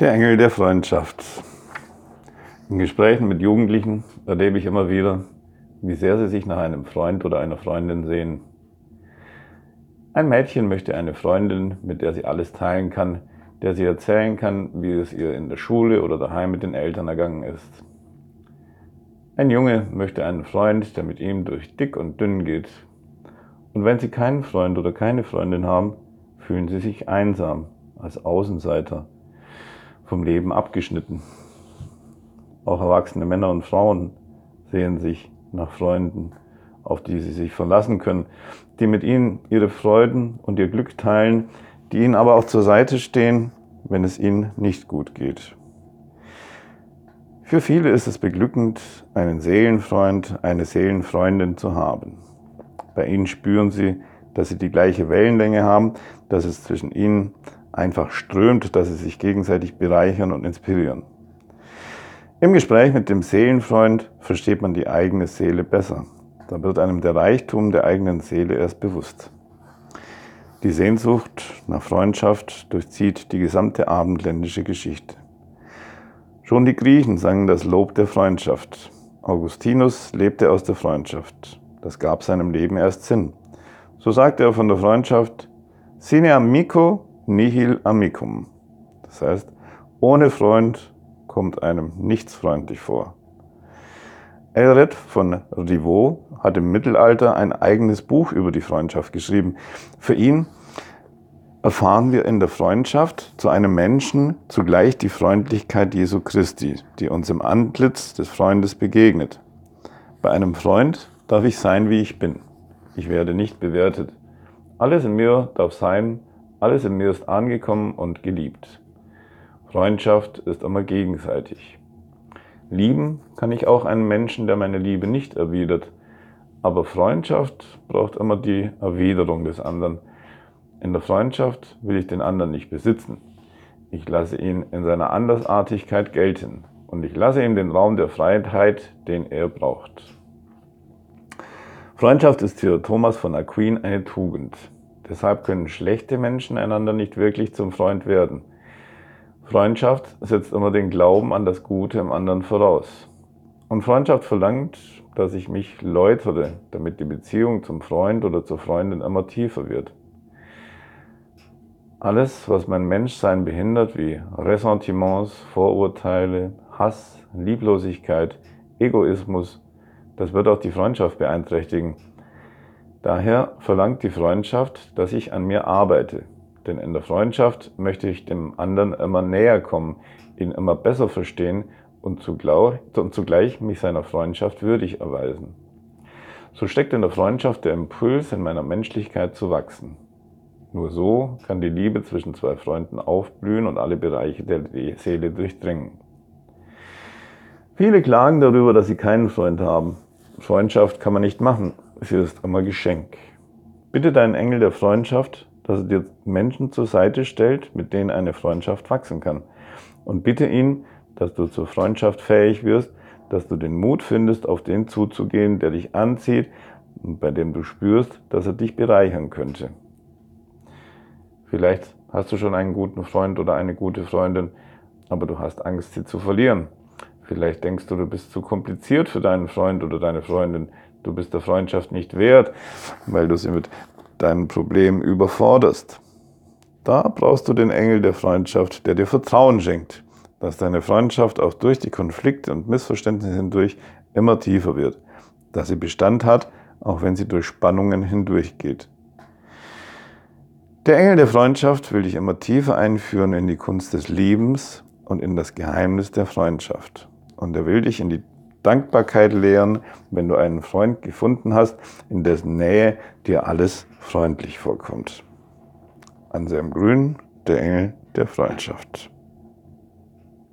Der Engel der Freundschaft. In Gesprächen mit Jugendlichen erlebe ich immer wieder, wie sehr sie sich nach einem Freund oder einer Freundin sehen. Ein Mädchen möchte eine Freundin, mit der sie alles teilen kann, der sie erzählen kann, wie es ihr in der Schule oder daheim mit den Eltern ergangen ist. Ein Junge möchte einen Freund, der mit ihm durch dick und dünn geht. Und wenn sie keinen Freund oder keine Freundin haben, fühlen sie sich einsam, als Außenseiter, vom Leben abgeschnitten. Auch erwachsene Männer und Frauen sehen sich nach Freunden, auf die sie sich verlassen können, die mit ihnen ihre Freuden und ihr Glück teilen, die ihnen aber auch zur Seite stehen, wenn es ihnen nicht gut geht. Für viele ist es beglückend, einen Seelenfreund, eine Seelenfreundin zu haben. Bei ihnen spüren sie, dass sie die gleiche Wellenlänge haben, dass es zwischen ihnen einfach strömt, dass sie sich gegenseitig bereichern und inspirieren. Im Gespräch mit dem Seelenfreund versteht man die eigene Seele besser. Da wird einem der Reichtum der eigenen Seele erst bewusst. Die Sehnsucht nach Freundschaft durchzieht die gesamte abendländische Geschichte. Schon die Griechen sangen das Lob der Freundschaft. Augustinus lebte aus der Freundschaft. Das gab seinem Leben erst Sinn. So sagte er von der Freundschaft: Sine amico nihil amicum. Das heißt, ohne Freund kommt einem nichts freundlich vor. Eilred von Rivaux hat im Mittelalter ein eigenes Buch über die Freundschaft geschrieben. Für ihn erfahren wir in der Freundschaft zu einem Menschen zugleich die Freundlichkeit Jesu Christi, die uns im Antlitz des Freundes begegnet. Bei einem Freund darf ich sein, wie ich bin. Ich werde nicht bewertet. Alles in mir darf sein, alles in mir ist angekommen und geliebt. Freundschaft ist immer gegenseitig. Lieben kann ich auch einen Menschen, der meine Liebe nicht erwidert. Aber Freundschaft braucht immer die Erwiderung des anderen. In der Freundschaft will ich den anderen nicht besitzen. Ich lasse ihn in seiner Andersartigkeit gelten. Und ich lasse ihm den Raum der Freiheit, den er braucht. Freundschaft ist für Thomas von Aquin eine Tugend. Deshalb können schlechte Menschen einander nicht wirklich zum Freund werden. Freundschaft setzt immer den Glauben an das Gute im anderen voraus. Und Freundschaft verlangt, dass ich mich läutere, damit die Beziehung zum Freund oder zur Freundin immer tiefer wird. Alles, was mein Menschsein behindert, wie Ressentiments, Vorurteile, Hass, Lieblosigkeit, Egoismus, das wird auch die Freundschaft beeinträchtigen. Daher verlangt die Freundschaft, dass ich an mir arbeite. Denn in der Freundschaft möchte ich dem anderen immer näher kommen, ihn immer besser verstehen und zugleich mich seiner Freundschaft würdig erweisen. So steckt in der Freundschaft der Impuls, in meiner Menschlichkeit zu wachsen. Nur so kann die Liebe zwischen zwei Freunden aufblühen und alle Bereiche der Seele durchdringen. Viele klagen darüber, dass sie keinen Freund haben. Freundschaft kann man nicht machen, sie ist immer Geschenk. Bitte deinen Engel der Freundschaft, dass er dir Menschen zur Seite stellt, mit denen eine Freundschaft wachsen kann. Und bitte ihn, dass du zur Freundschaft fähig wirst, dass du den Mut findest, auf den zuzugehen, der dich anzieht und bei dem du spürst, dass er dich bereichern könnte. Vielleicht hast du schon einen guten Freund oder eine gute Freundin, aber du hast Angst, sie zu verlieren. Vielleicht denkst du, du bist zu kompliziert für deinen Freund oder deine Freundin. Du bist der Freundschaft nicht wert, weil du sie mit deinen Problemen überforderst. Da brauchst du den Engel der Freundschaft, der dir Vertrauen schenkt, dass deine Freundschaft auch durch die Konflikte und Missverständnisse hindurch immer tiefer wird, dass sie Bestand hat, auch wenn sie durch Spannungen hindurchgeht. Der Engel der Freundschaft will dich immer tiefer einführen in die Kunst des Liebens und in das Geheimnis der Freundschaft. Und er will dich in die Dankbarkeit lehren, wenn du einen Freund gefunden hast, in dessen Nähe dir alles freundlich vorkommt. Anselm Grün, der Engel der Freundschaft.